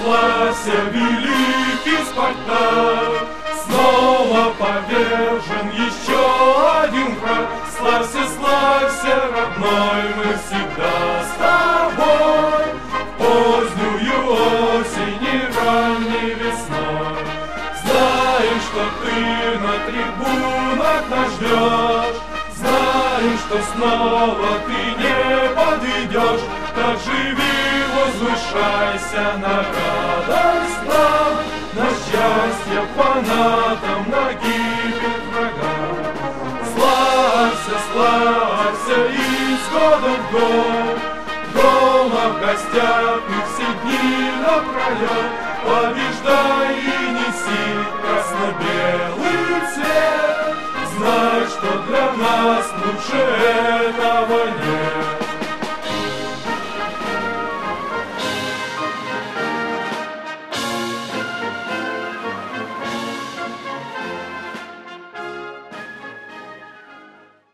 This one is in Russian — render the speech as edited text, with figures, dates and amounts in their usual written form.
Славься, великий Спартак, снова повержен еще один враг. Славься, славься, родной, мы всегда с тобой. Позднюю осень и ранней весной знаем, что ты на трибунах нас ждешь. Знаем, что снова ты не подведешь. Так живи, возвышайся на радость нам, на счастье фанатам, на гибель врагам. Славься, славься из года в год, дома в гостях и все дни напролет. Побеждай и неси красно-белый цвет. Знай, что для нас лучше этого нет.